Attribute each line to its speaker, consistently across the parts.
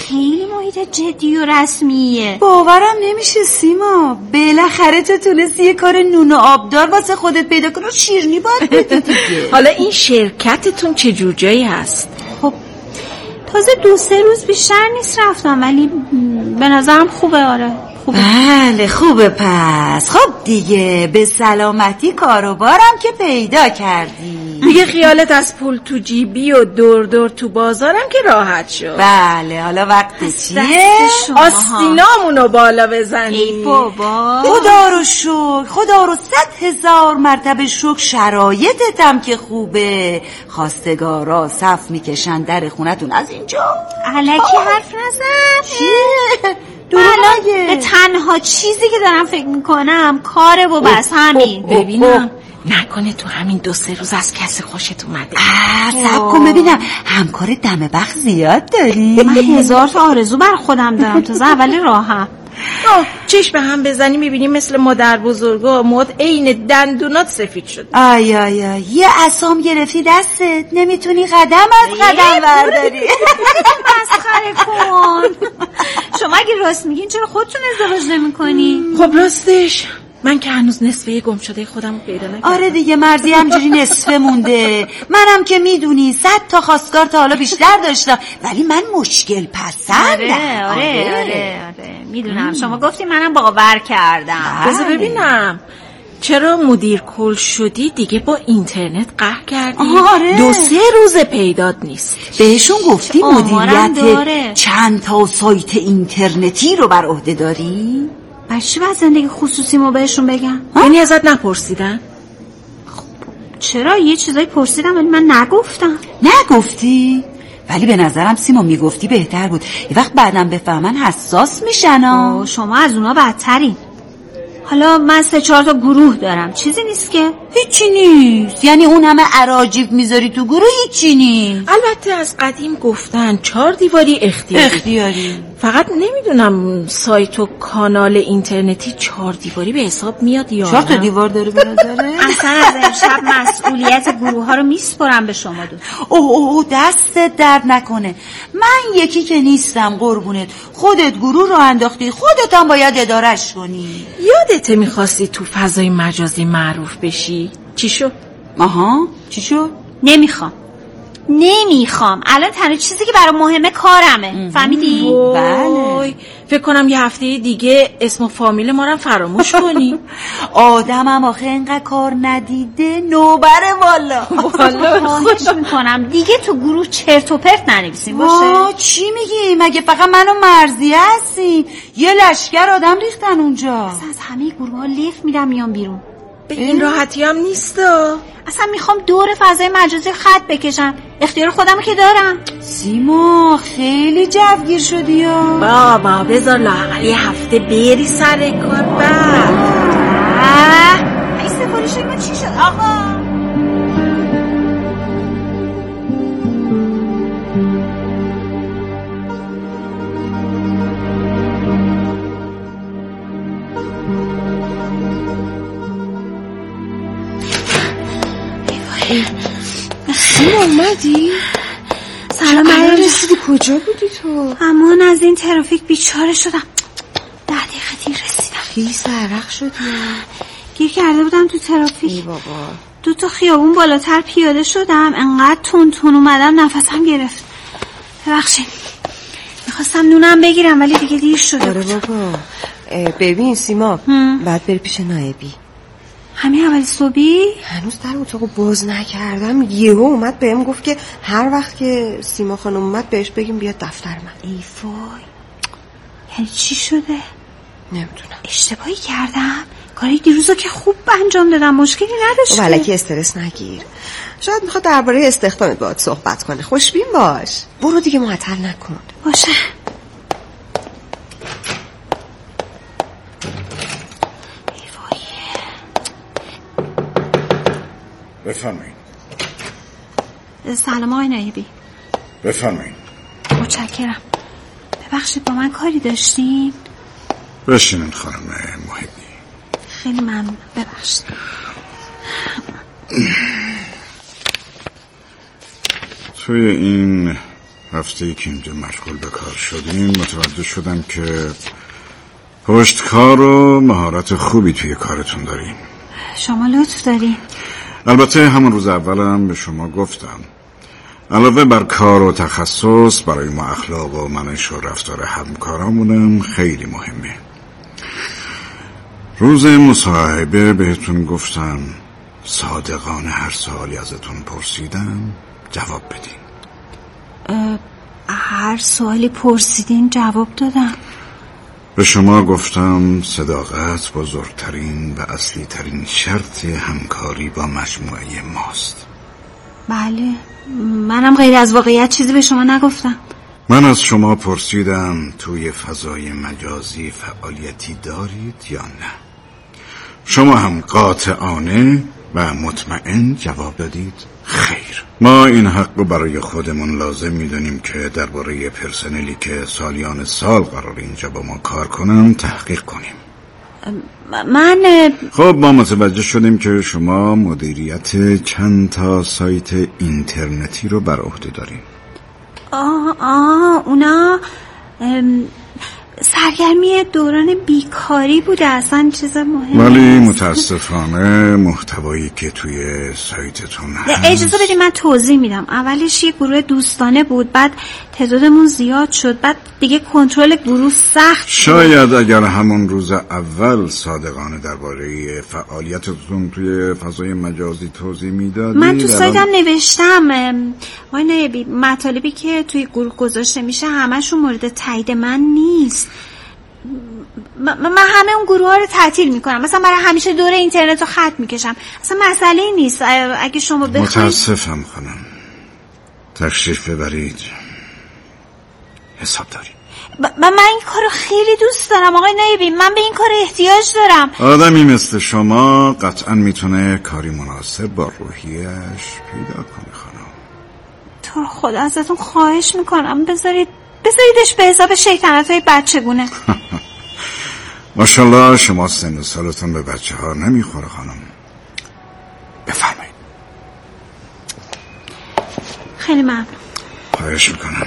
Speaker 1: خیلی محیط جدی و رسمیه.
Speaker 2: باورم نمیشه سیما، بالاخره تو تونستی یه کار نون و آبدار واسه خودت پیدا کنی و شیرینی باید بدی دیگه.
Speaker 3: حالا این شرکتتون چه جور جایی هست؟
Speaker 1: خب تازه 2-3 روز بیشتر نیست رفتم، ولی به نظرم خوبه. آره خوبه.
Speaker 2: بله خوبه. پس خب دیگه به سلامتی کاروبارم که پیدا کردی.
Speaker 3: دیگه خیالت از پول تو جیبی و دور دور تو بازارم که راحت شد.
Speaker 2: بله حالا وقت چیه؟
Speaker 3: آستینامونو بالا بزنی.
Speaker 1: ای بابا
Speaker 2: خدا رو شکر، خدا رو 100,000 مرتبه شکر. شرایطتم که خوبه، خواستگارا صف میکشن در خونتون از اینجا.
Speaker 1: الکی حرف نزن.
Speaker 2: چیه؟
Speaker 1: به تنها چیزی که دارم فکر میکنم کاره و بس همین.
Speaker 3: ببینم نکنه تو همین 2-3 روز از کسی خوشت اومده.
Speaker 2: صبر کن ببینم، همکار دم بخ زیاد داری؟
Speaker 1: من 1000 تا آرزو بر خودم دارم، تازه اول راهم.
Speaker 3: چشم به هم بزنی میبینی مثل مادر بزرگا مد عین دندونات سفید شد.
Speaker 2: آی یه عصام گرفتی دستت، نمیتونی قدم از قدم برداری.
Speaker 1: مسخره کن. شما اگه راست میگین چرا خودتون ازدواج نمیکنی؟
Speaker 3: خب راستش من که هنوز نصفه گم شده خودم پیدا نکردم.
Speaker 2: آره دیگه مرزی همجوری نصفه مونده. منم که میدونی 100 تا خواستگار تا حالا بیشتر داشتم، ولی من مشکل پسندم.
Speaker 1: آره میدونم. شما گفتی منم باور کردم.
Speaker 3: بذار ببینم چرا مدیر کل شدی دیگه با اینترنت قهر کردی؟ 2-3 روز پیدات نیست.
Speaker 2: بهشون گفتی مدیریت چند تا سایت اینترنتی رو بر عهده داری؟
Speaker 1: چی باید زندگی خصوصی ما بهشون بگم؟
Speaker 3: یعنی ازت نپرسیدن؟
Speaker 1: چرا یه چیزایی پرسیدم ولی من نگفتم.
Speaker 2: نگفتی؟ ولی به نظرم سیما میگفتی بهتر بود. یه وقت بعدم بفهمن حساس میشن.
Speaker 1: شما از اونا بدترین. حالا من 3-4 تا گروه دارم، چیزی نیست که؟
Speaker 2: هیچی نیست. یعنی اون همه اراجیف میذاری تو گروه هیچی نیست.
Speaker 3: البته از قدیم گفتن 4 دیواری اختیاری. فقط نمیدونم سایت و کانال اینترنتی 4 دیواری به حساب میاد یا
Speaker 2: 4 تا دیوار داره به نظره؟
Speaker 1: اصلا از امشب مسئولیت گروه ها رو میسپرم به شما دو.
Speaker 2: اوه دستت درد نکنه. من یکی که نیستم قربونت. خودت گروه رو انداختی، خودت هم باید ادارش کنی.
Speaker 3: یادت میخواستی تو فضای مجازی معروف بشی؟ چی شد؟
Speaker 2: چی شد؟
Speaker 1: نمیخوام. الان تنها چیزی که برام مهمه کارمه. فهمیدی؟
Speaker 2: بله.
Speaker 3: فکر کنم یه هفته دیگه اسم و فامیل ما رو فراموش کنی.
Speaker 2: آدمم آخه اینقدر کار ندیده نوبره والا.
Speaker 1: خواهش میکنم دیگه تو گروه چرت و پرت ننویسیم باشه.
Speaker 2: چی میگی؟ مگه فقط من و مرضیه هستیم؟ یه لشکر آدم ریختن اونجا.
Speaker 1: اصلا از همه گروه ها لیف میدم میام بیرون.
Speaker 3: به این راحتی هم نیست.
Speaker 1: اصلا میخوام دور فضای مجازی خط بکشم. اختیار خودمو که دارم.
Speaker 2: سیما خیلی جوگیر شدی یا؟
Speaker 3: بابا بذار لااقل یه هفته بری سر کار. بعد
Speaker 1: این سفارش ما چی شد آقا؟
Speaker 4: سیما اومدی؟
Speaker 1: سلام مریم.
Speaker 4: رسیدی؟ کجا بودی تو؟
Speaker 1: امان از این ترافیک بیچاره شدم. 10 دقیقه دیر رسیدم.
Speaker 4: خیلی سررخ شدی.
Speaker 1: گیر کرده بودم تو ترافیک.
Speaker 4: ای بابا.
Speaker 1: 2 تا خیابون بالاتر پیاده شدم، انقدر تون اومدم نفسم گرفت. ببخشید. میخواستم نونم بگیرم ولی دیگه دیر شده.
Speaker 4: آره بابا. ببین سیما بعد بری پیش نایبی.
Speaker 1: همین اول صبحی؟
Speaker 4: هنوز در اتاقو باز نکردم یهو اومد بهم گفت که هر وقت که سیما خانم اومد بهش بگیم بیاد دفتر من.
Speaker 1: ای وای. یعنی چی شده؟
Speaker 4: نمیدونم.
Speaker 1: اشتباهی کردم؟ کاری دیروزو که خوب انجام دادم، مشکلی نداشت.
Speaker 4: ولی که استرس نگیر. شاید میخواد درباره استخدامت باهات صحبت کنه. خوشبین باش. برو دیگه معطل نکن.
Speaker 1: باشه.
Speaker 5: بفرمایید.
Speaker 1: سلام آقای نایبی.
Speaker 5: بفرمایید.
Speaker 1: متشکرم. ببخشید با من کاری داشتین؟
Speaker 5: بشینین خانم محبی.
Speaker 1: خیلی ممنون. ببخشید.
Speaker 5: توی این هفته‌ای که اینجا مشغول به کار شدیم متوجه شدم که پشتکار و مهارت خوبی توی کارتون دارین.
Speaker 1: شما لطف دارین.
Speaker 5: البته همون روز اولم به شما گفتم علاوه بر کار و تخصص برای ما اخلاق و منش و رفتار همکارامونم خیلی مهمه. روز مصاحبه بهتون گفتم صادقانه هر سوالی ازتون پرسیدم جواب بدین.
Speaker 1: هر سوالی پرسیدین جواب دادم.
Speaker 5: به شما گفتم صداقت بزرگترین و اصلی ترین شرط همکاری با مجموعه ماست.
Speaker 1: بله، منم غیر از واقعیت چیزی به شما نگفتم.
Speaker 5: من از شما پرسیدم توی فضای مجازی فعالیتی دارید یا نه؟ شما هم قاطعانه و مطمئن جواب دادید خیر. ما این حق رو برای خودمون لازم میدونیم که درباره پرسنلی که سالیان سال قرار اینجا با ما کار کنن تحقیق کنیم. خب ما متوجه شدیم که شما مدیریت چند تا سایت اینترنتی رو بر عهده دارین.
Speaker 1: اونا سرگرمی دوران بیکاری بوده، اصلا چیز مهم
Speaker 5: ولی متاسفانه محتوایی که توی سایتتون هست.
Speaker 1: اجازه بدید من توضیح میدم. اولش یه گروه دوستانه بود، بعد تعدادمون زیاد شد، بعد دیگه کنترل گروه سخت.
Speaker 5: شاید اگر همون روز اول صادقانه درباره فعالیتتون توی فضای مجازی توضیح میدادید.
Speaker 1: من تو سایتم نوشتم آقای نایبی مطالبی که توی گروه گذاشته میشه همشون مورد تایید من نیست. من همه اون گروه ها رو تعطیل میکنم، مثلا برای همیشه دور اینترنت رو خط میکشم. اصلا مسئله نیست. اگه شما بخواید.
Speaker 5: متاسفم خانم، تشریف ببرید، حساب داری.
Speaker 1: من این کارو خیلی دوست دارم آقای نایبی، من به این کار احتیاج دارم.
Speaker 5: آدمی مثل شما قطعا میتونه کاری مناسب با روحیش پیدا کنه خانم.
Speaker 1: تو خدا ازتون خواهش میکنم بذاریدش به حساب شیطنت‌های بچگونه.
Speaker 5: ماشاءالله شما سن و سالتون به بچه ها نمیخوره خانم. بفرمایید.
Speaker 1: خیلی ممنون.
Speaker 5: خواهش میکنم.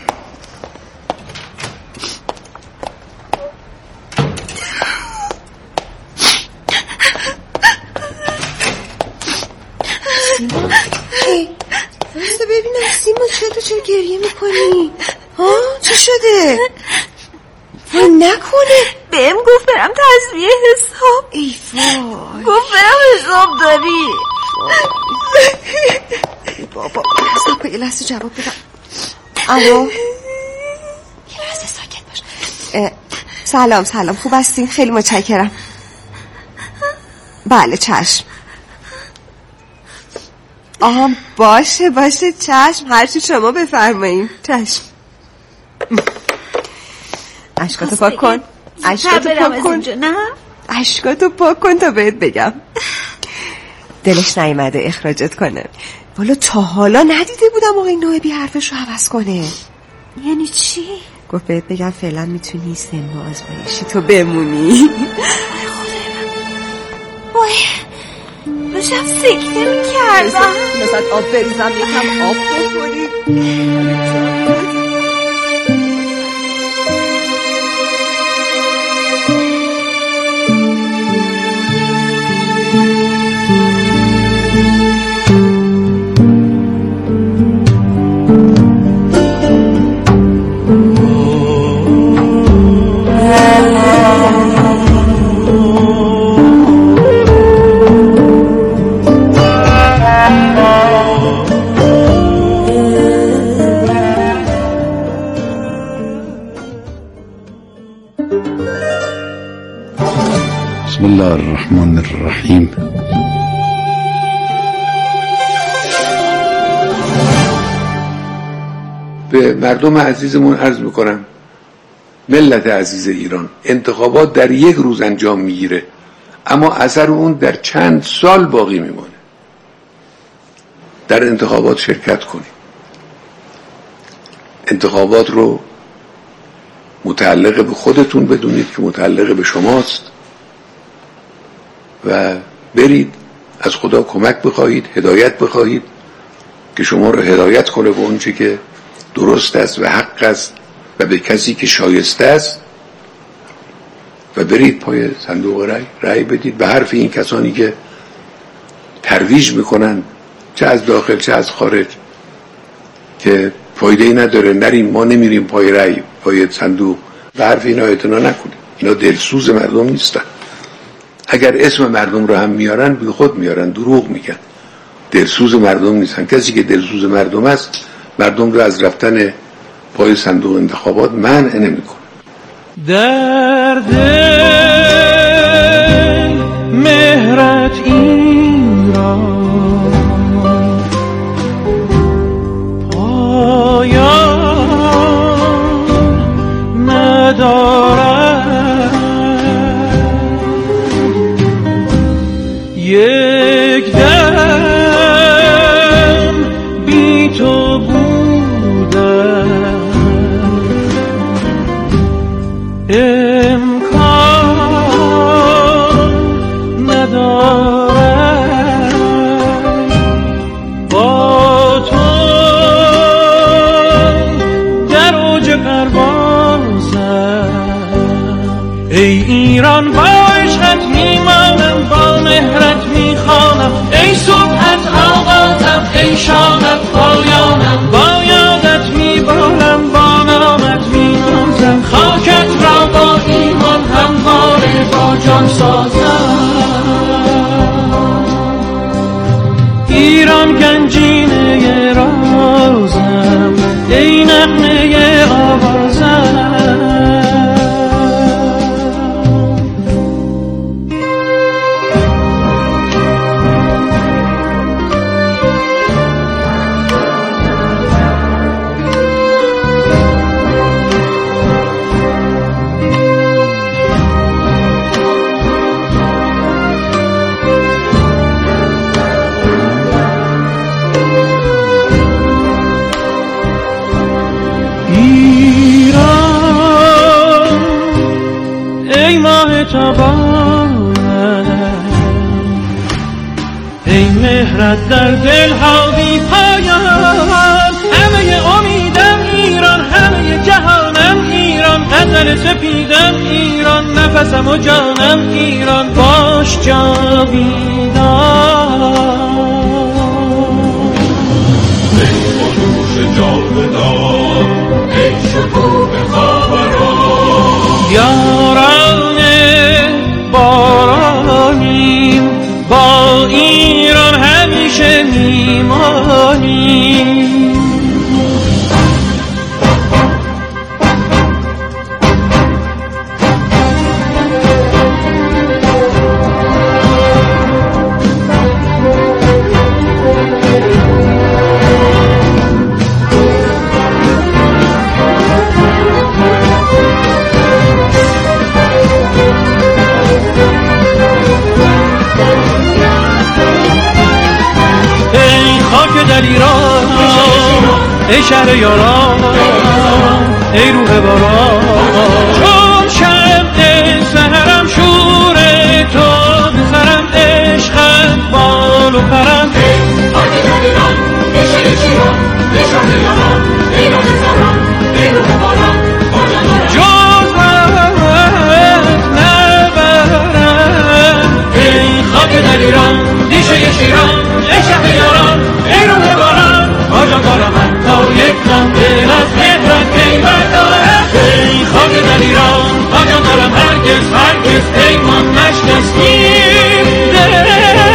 Speaker 4: بسته ببینم سیما چرا گریه میکنی؟ چی شده؟ نکنه
Speaker 1: بهم گفت برم تصویه حساب.
Speaker 4: ای وای،
Speaker 1: گفت برم حساب داری.
Speaker 4: بابا یه لحظه جواب بدم. الو، یه لحظه ساکت باش. سلام خوب هستین؟ خیلی متشکرم. بله چشم. باشه چشم، هرچی شما بفرمایید. چشم. اشکاتو پاک کن. اشکاتو پاک کن تا بهت بگم. دلش نیامده اخراجت کنه. والا تا حالا ندیده بودم آقای نایبی حرفش رو عوض کنه.
Speaker 1: یعنی چی؟
Speaker 4: گفت بهت بگم فعلا میتونی سن و آزمایشی تو بمونی.
Speaker 1: وای داشتم سکته میکردم.
Speaker 4: نسبت آب بریزم یکم آب بخوری.
Speaker 5: بسم الله الرحمن الرحیم.
Speaker 6: به مردم عزیزمون عرض میکنم ملت عزیز ایران، انتخابات در یک روز انجام میگیره اما اثر اون در چند سال باقی میمونه. در انتخابات شرکت کنید. انتخابات رو متعلق به خودتون بدونید که متعلق به شماست و برید از خدا کمک بخواهید، هدایت بخواهید که شما رو هدایت کنه به اون چی که درست است و حق است و به کسی که شایسته است و برید پای صندوق رأی بدید به حرف این کسانی که ترویج میکنن چه از داخل چه از خارج که فایده ای نداره، نریم، ما نمیریم پای رأی، پای صندوق. به حرف اینا اعتنا نکنید. اینا دلسوز مردم نیستن. اگر اسم مردم رو هم میارن بی خود میارن، دروغ میگن. دلسوز مردم نیستن. کسی که دلسوز مردم است مردم رو از رفتن پای صندوق انتخابات منع نمیکنه.
Speaker 7: در دل مهرت ایران پایان ندارد، یک دم بی تو بودم امکان ندارد، با تو در اوج پروازم. ای ایران با عشقت میمانم، با مهرت میخوانم، ای صبحت آغازم، ای شامت پایانم، با یادت میبالم، با نامت مینازم، خاکت را با ایمان همواره با جان سازم. ایران گنجینه رازم، ای نغمه آوازم. ای مهرت در دل ها بی پایان، همه امیدم ایران، همه جهانم ایران، غزل سپیدم ایران، نفسم و جانم ایران، باش جاویدان. ای خروش جاودان، ای شکوه خاوران، یاران بارانیم، با ایران همیشه میمانیم. در ایران ای شهر یاران، ای روح باران، چون شمع سحرم شور تو بسرم، عشقت بال و پرم. ای خاک در ایران ای شهر شیران، ای شهر یاران، ای راه سران، ای روح باران، جز وقت نبرم. ای خاک در ایران ای شهر شیران، ای شهر یاران، ای روح باران، آجا کارم تا یک نام دل از مهرت قیمت دارد. ای خاک در ایران آجا کارم هرگز هرگز پیمان نشکستیم دل.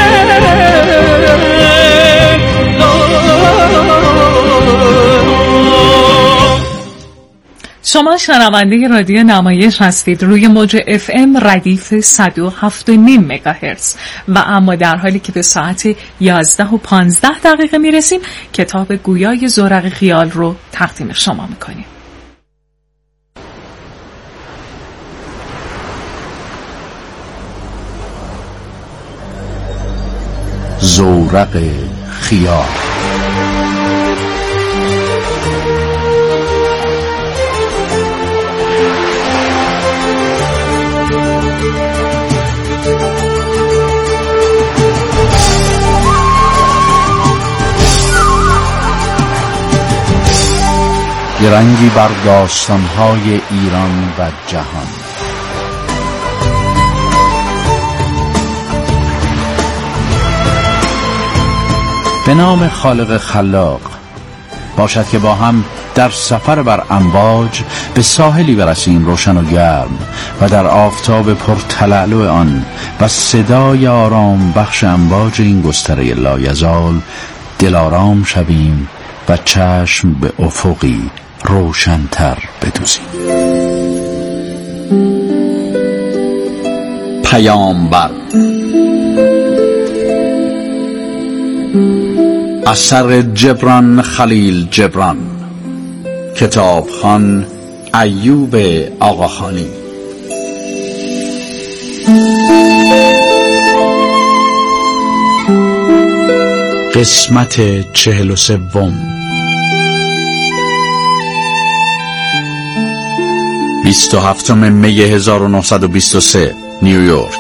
Speaker 8: شما شنونده رادیو نمایش هستید روی موج FM ردیف 107.5 مگاهرتز و اما در حالی که به ساعت 11:15 میرسیم کتاب گویای زورق خیال رو تقدیم شما میکنیم.
Speaker 5: زورق خیال.
Speaker 9: یه رنگی بر داستان‌های ایران و جهان. به نام خالق خلاق، باشد که با هم در سفر بر امواج به ساحلی برسیم روشن و گرم و در آفتاب پرتلالو آن و صدای آرام بخش امواج این گستره لایزال دلارام شویم و چشم به افقی روشن‌تر بدوزیم. پیامبر، اثر جبران خلیل جبران، کتابخوان ایوب آقاخانی. قسمت 43، 27 می 1923، نیویورک.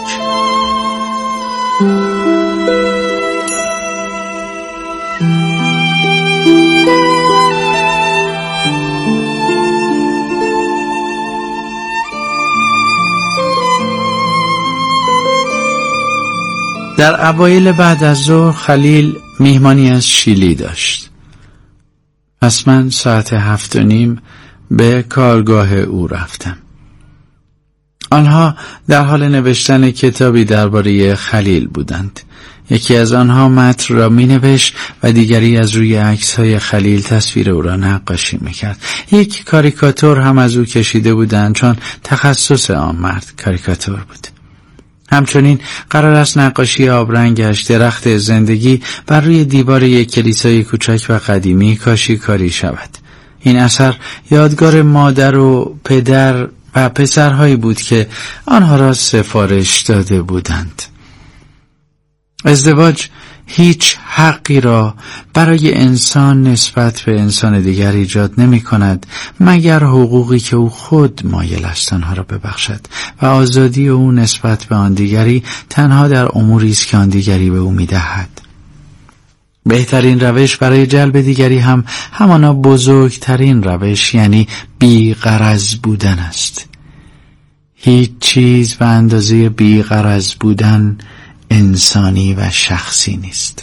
Speaker 9: در اوایل بعد از ظهر خلیل میهمانی از شیلی داشت. پس من ساعت 7:30 به کارگاه او رفتم. آنها در حال نوشتن کتابی درباره خلیل بودند. یکی از آنها متن را مینوشت و دیگری از روی عکس‌های خلیل تصویر او را نقاشی میکرد. یک کاریکاتور هم از او کشیده بودند، چون تخصص آن مرد کاریکاتور بود. همچنین قرار است نقاشی آبرنگش، درخت زندگی، بر روی دیوار یک کلیسای کوچک و قدیمی کاشیکاری شود. این اثر یادگار مادر و پدر و پسرهایی بود که آنها را سفارش داده بودند. ازدواج هیچ حقی را برای انسان نسبت به انسان دیگر ایجاد نمی کند مگر حقوقی که او خود مایل است آنها را ببخشد و آزادی او نسبت به آن دیگری تنها در اموری است که آن دیگری به او می دهد. بهترین روش برای جلب دیگری هم همانا بزرگترین روش، یعنی بی‌غرض بودن است. هیچ چیز به اندازه بی‌غرض بودن انسانی و شخصی نیست.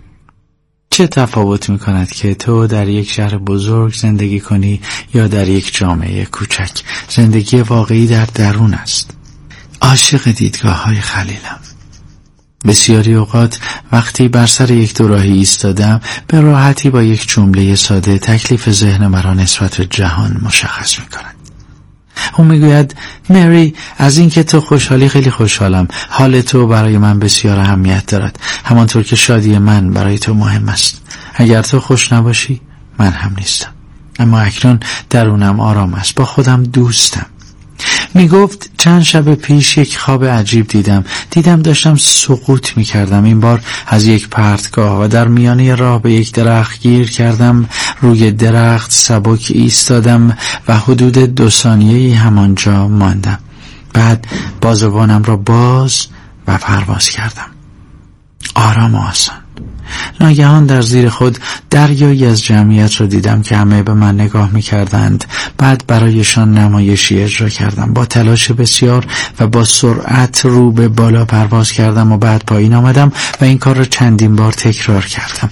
Speaker 9: چه تفاوت می کند که تو در یک شهر بزرگ زندگی کنی یا در یک جامعه کوچک؟ زندگی واقعی در درون است. عاشق دیدگاه‌های خلیلم. بسیاری اوقات وقتی بر سر یک دوراهی ایستادم به راحتی با یک جمله ساده تکلیف ذهن مرا نسبت به جهان مشخص می کند. او میگوید مری، از این که تو خوشحالی خیلی خوشحالم. حال تو برای من بسیار اهمیت دارد، همانطور که شادی من برای تو مهم است. اگر تو خوش نباشی من هم نیستم. اما اکنون درونم آرام است، با خودم دوستم. میگفت چند شب پیش یک خواب عجیب دیدم داشتم سقوط میکردم. این بار از یک پرتگاه و در میانه راه به یک درخت گیر کردم. روی درخت سبک ایستادم و حدود 2 ثانیه‌ای همانجا ماندم. بعد بازوانم را باز و پرواز کردم، آرام و آسان. ناگهان در زیر خود دریایی از جمعیت را دیدم که همه به من نگاه می‌کردند. بعد برایشان نمایشی اجرا کردم. با تلاش بسیار و با سرعت رو به بالا پرواز کردم و بعد پایین آمدم و این کار را چندین بار تکرار کردم.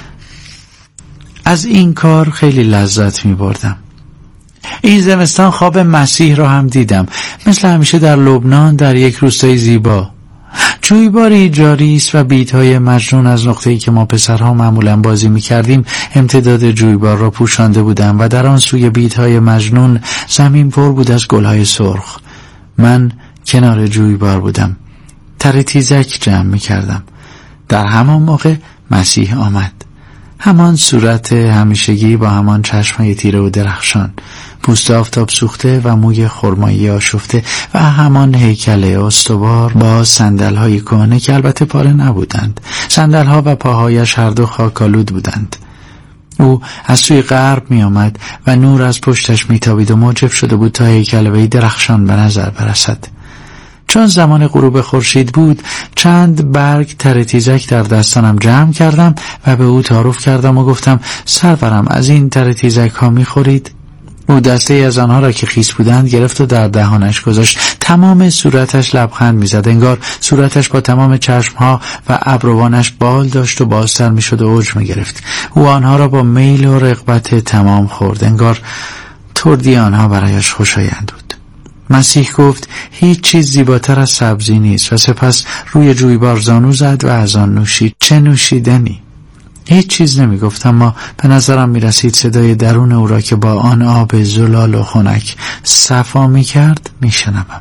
Speaker 9: از این کار خیلی لذت می‌بردم. این زمستان خواب مسیح را هم دیدم، مثل همیشه در لبنان، در یک روستای زیبا. جویباری جاری است و بیت‌های مجنون از نقطه‌ای که ما پسرها معمولاً بازی می‌کردیم امتداد جویبار را پوشانده بودند و در آن سوی بیت‌های مجنون زمین پر بود از گل‌های سرخ. من کنار جویبار بودم، تر تیزک جمع می‌کردم. در همان موقع مسیح آمد. همان صورت همیشگی با همان چشم‌های تیره و درخشان، پوست آفتاب سوخته و موی خرمایی آشفته و همان هیکل استوار با صندل‌های کهنه که البته پاره نبودند. صندل‌ها و پاهایش هر دو خاک‌آلود بودند. او از سوی غرب می آمد و نور از پشتش می تابید و موجب شده بود تا هیکل وی درخشان به نظر برسد. چون زمان غروب خورشید بود، چند برگ تر تیزک در دستانم جمع کردم و به او تعارف کردم و گفتم سرورم، از این تر تیزک ها می خورید؟ او دسته از آنها را که خیس بودند گرفت و در دهانش گذاشت. تمام صورتش لبخند میزد، انگار صورتش با تمام چشمها و ابروانش بال داشت و بازتر میشد و اوج میگرفت. او آنها را با میل و رغبت تمام خورد، انگار تردی آنها برایش خوشایند بود. مسیح گفت هیچ چیز زیباتر از سبزی نیست و سپس روی جویبار زانو زد و از آن نوشید. چه نوشیدنی! هیچ چیز نمی گفت، اما به نظرم می رسید صدای درون او را که با آن آب زلال و خنک صفا می کرد می شنوم.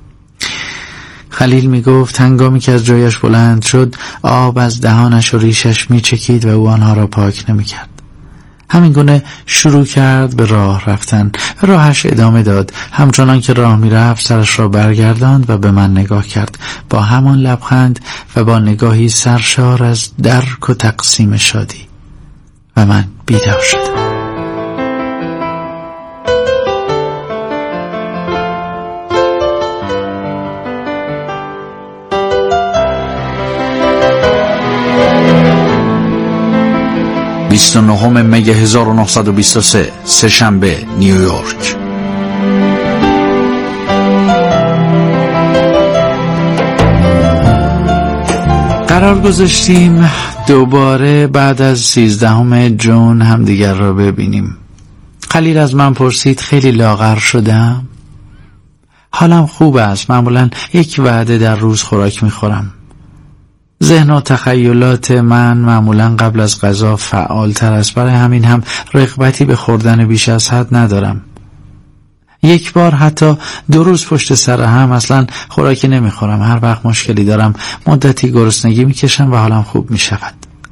Speaker 9: خلیل می گفت هنگامی که از جایش بلند شد آب از دهانش و ریشش می چکید و او آنها را پاک نمی کرد. همین گونه شروع کرد به راه رفتن. راهش ادامه داد. همچنان که راه می رفت سرش را برگرداند و به من نگاه کرد با همان لبخند و با نگاهی سرشار از درک و تقسیم شادی و من بیدار شدم.
Speaker 5: بیست و نهم می 1923 سه‌شنبه نیویورک.
Speaker 9: قرار گذاشتیم دوباره بعد از 13 جون همدیگر را ببینیم. خلیل از من پرسید خیلی لاغر شدم؟ حالم خوب است. معمولا 1 وعده در روز خوراک میخورم. ذهن و تخیلات من معمولا قبل از غذا فعال تر است، برای همین هم رغبتی به خوردن بیش از حد ندارم. 1 بار حتی 2 روز پشت سر هم اصلا خوراکی نمیخورم. هر وقت مشکلی دارم مدتی گرسنگی میکشم و حالم خوب میشود.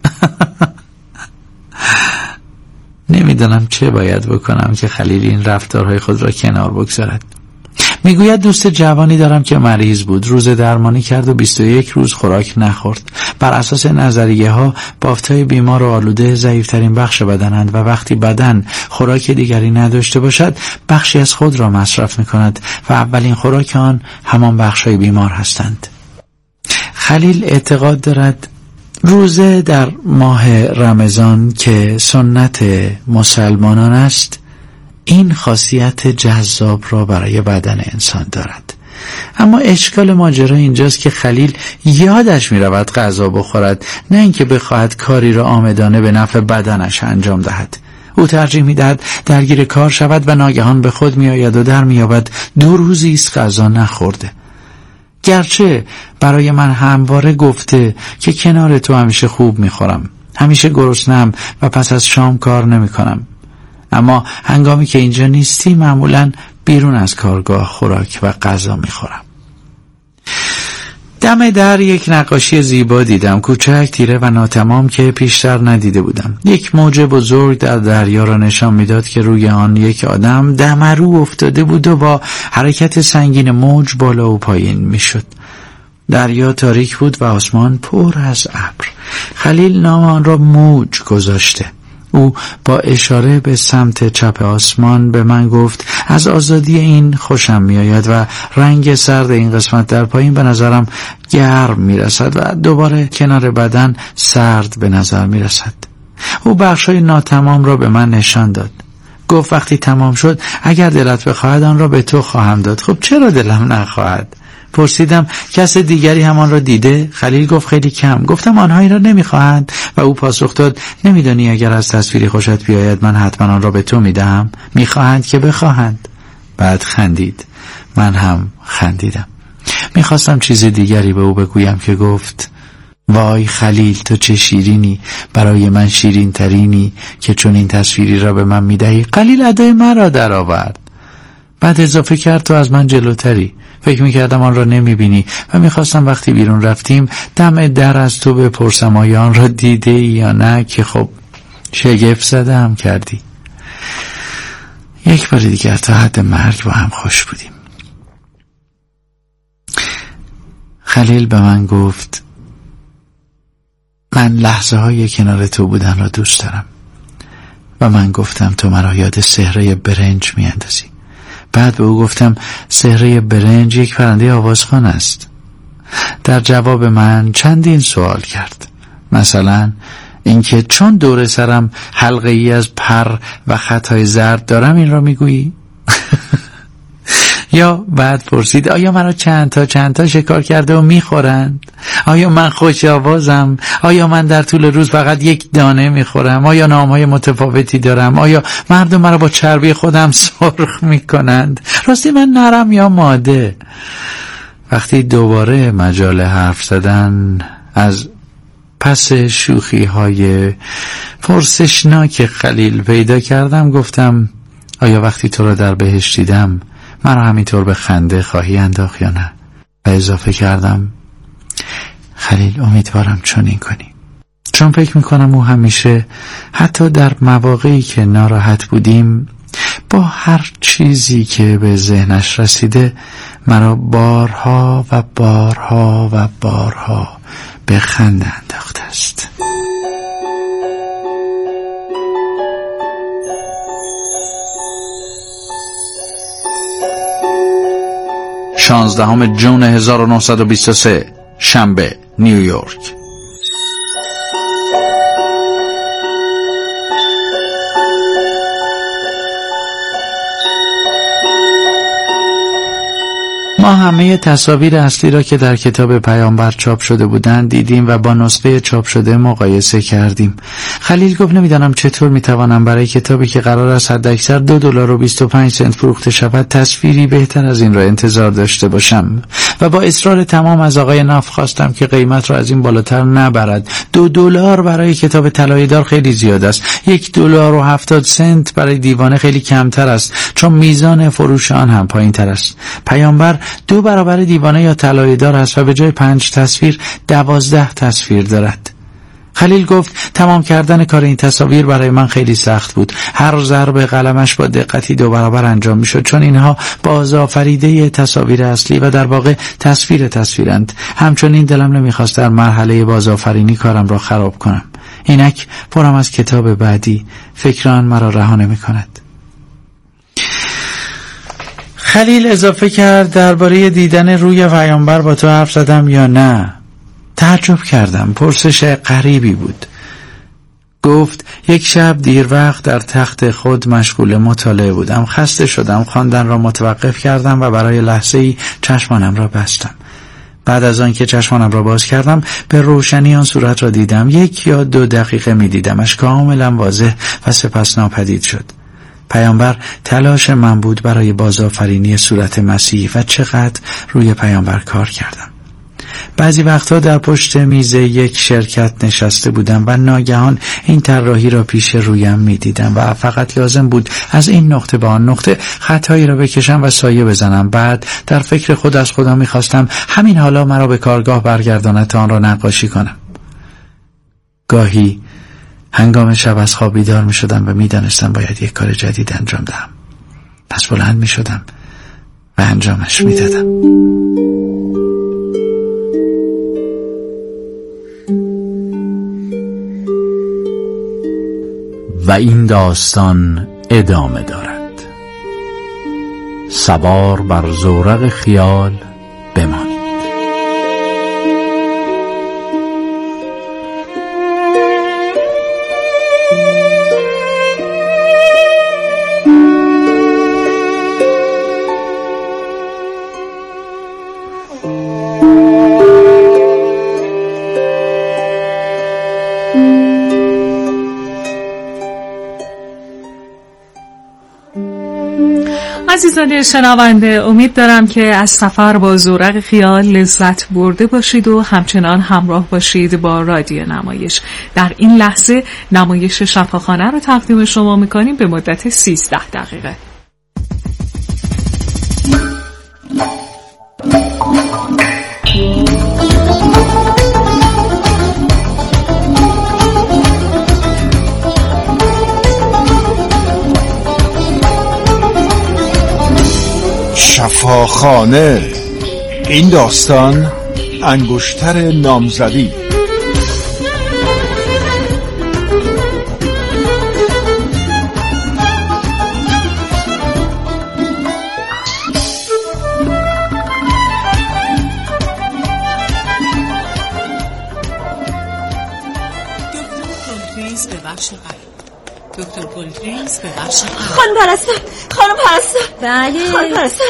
Speaker 9: نمیدانم چه باید بکنم که خلیل این رفتارهای خود را کنار بگذارد. میگوید دوست جوانی دارم که مریض بود، روز درمانی کرد و 21 روز خوراک نخورد. بر اساس نظریه ها بافت‌های بیمار و آلوده ضعیف‌ترین بخش بدنند و وقتی بدن خوراک دیگری نداشته باشد بخشی از خود را مصرف می‌کند و اولین خوراک آن همان بخش‌های بیمار هستند. خلیل اعتقاد دارد روزه در ماه رمضان که سنت مسلمانان است این خاصیت جذاب را برای بدن انسان دارد. اما اشکال ماجرا اینجاست که خلیل یادش می رود غذا بخورد، نه اینکه بخواهد کاری را آمدانه به نفع بدنش انجام دهد. او ترجیح می دهد درگیر کار شود و ناگهان به خود می آید و در می یابد 2 روزی است غذا نخورده. گرچه برای من همواره گفته که کنار تو همیشه خوب می خورم، همیشه گرسنه‌ام و پس از شام کار نمی کنم، اما هنگامی که اینجا نیستی معمولاً بیرون از کارگاه خوراک و غذا میخورم. دم در 1 نقاشی زیبا دیدم، کوچک، تیره و ناتمام که پیشتر ندیده بودم. 1 موج بزرگ در دریا را نشان میداد که روی آن 1 آدم دمرو افتاده بود و با حرکت سنگین موج بالا و پایین میشد. دریا تاریک بود و آسمان پر از ابر. خلیل نام آن را موج گذاشته. او با اشاره به سمت چپ آسمان به من گفت از آزادی این خوشم می آید و رنگ سرد این قسمت در پایین به نظرم گرم می رسد و دوباره کنار بدن سرد به نظر می رسد. او بخشای ناتمام را به من نشان داد. گفت وقتی تمام شد اگر دلت بخواهد آن را به تو خواهم داد. خب چرا دلم نخواهد؟ پرسیدم کس دیگری همان را دیده؟ خلیل گفت خیلی کم. گفتم آنها این را نمیخواهند و او پاسخ داد نمیدانی اگر از تصویری خوشت بیاید من حتما آن را به تو میدهم؟ میخواهند که بخواهند. بعد خندید. من هم خندیدم. میخواستم چیز دیگری به او بگویم که گفت وای خلیل تو چه شیرینی، برای من شیرین ترینی که چون این تصویری را به من میدهی. خلیل ادای من را در آورد. بعد اضافه کرد تو از من جلوتری. فکر میکردم آن را نمیبینی و میخواستم وقتی بیرون رفتیم دم در از تو بپرسم آیا آن را دیده یا نه، که خب شگفت زده هم کردی. 1 بار دیگر تا حد مرگ با هم خوش بودیم. خلیل به من گفت من لحظه های کنار تو بودن را دوست دارم و من گفتم تو مرا یاد سهره برنج میاندازی. بعد به او گفتم سهره برنج 1 پرنده آوازخوان است. در جواب من چندین سوال کرد. مثلا اینکه چون دور سرم حلقه ای از پر و خطای زرد دارم این را میگویی؟ یا بعد پرسید آیا مرا چند تا شکار کرده و میخورند؟ آیا من خوش آوازم؟ آیا من در طول روز فقط یک دانه میخورم؟ آیا نامهای متفاوتی دارم؟ آیا مردم مرا با چربی خودم سرخ میکنند؟ راستی من نرم یا ماده؟ وقتی دوباره مجال حرف زدن از پس شوخی های پرسشناک خلیل پیدا کردم، گفتم آیا وقتی تو را در بهشت دیدم من همینطور به خنده خواهی انداخت یا نه؟ و اضافه کردم خلیل امیدوارم چنین کنی، چون فکر میکنم او همیشه حتی در مواقعی که ناراحت بودیم با هر چیزی که به ذهنش رسیده مرا بارها و بارها و بارها به خنده انداخته است. 16 جون 1923 شنبه، نیویورک. ما همه تصاویر اصلی را که در کتاب پیامبر چاپ شده بودند دیدیم و با نسخه چاپ شده مقایسه کردیم. خلیل گفت نمیدانم چطور میتوانم برای کتابی که قرار است حداکثر $2.25 فروخته شود تصویری بهتر از این را انتظار داشته باشم و با اصرار تمام از آقای ناف خواستم که قیمت را از این بالاتر نبرد. $2 برای کتاب طلایه‌دار خیلی زیاد است. $1.70 برای دیوانه خیلی کمتر است، چون میزان فروش آن هم پایین تر است. پیامبر 2 برابر دیوانه یا طلایه‌دار است و به جای 5 تصویر 12 تصویر دارد. خلیل گفت تمام کردن کار این تصاویر برای من خیلی سخت بود. هر ضرب قلمش با دقتی 2 برابر انجام می شد، چون اینها بازآفریده تصاویر اصلی و در واقع تصویرند. همچنین دلم نمیخواست در مرحله بازآفرینی کارم را خراب کنم. اینک پرم از کتاب بعدی، فکر آن مرا رها نمی کند. خلیل اضافه کرد درباره دیدن روی پیامبر با تو حرف زدم یا نه؟ تعجب کردم. پرسش غریبی بود. گفت یک شب دیر وقت در تخت خود مشغول مطالعه بودم. خسته شدم، خواندن را متوقف کردم و برای لحظه‌ای چشمانم را بستم. بعد از آن که چشمانم را باز کردم به روشنی آن صورت را دیدم. 1 یا 2 دقیقه می دیدمش، کاملا واضح و سپس ناپدید شد. پیامبر تلاش من بود برای بازآفرینی صورت مسیح و چقدر روی پیامبر کار کردم. بعضی وقتها در پشت میز یک شرکت نشسته بودم و ناگهان این طراحی را پیش رویم می دیدم و فقط لازم بود از این نقطه به آن نقطه خطایی را بکشم و سایه بزنم. بعد در فکر خود از خدا می خواستم همین حالا مرا به کارگاه برگرداند تا آن را نقاشی کنم. گاهی هنگام شب از خواب بیدار می شدم و می دانستم باید یک کار جدید انجام دهم. پس بلند می شدم و انجامش می دادم. و این داستان ادامه دارد. سوار بر زورق خیال بمان.
Speaker 8: عزیزان شنونده، امید دارم که از سفر با زورق خیال لذت برده باشید و همچنان همراه باشید با رادیو نمایش. در این لحظه نمایش شفاخانه رو تقدیم شما میکنیم به مدت 13 دقیقه.
Speaker 10: شفاخانه. این داستان انگشتر نامزدی.
Speaker 3: بخش قلب، دکتر گلگریز به بخش قلب.
Speaker 4: خانم پرستار.
Speaker 1: بله
Speaker 4: خانم پرستار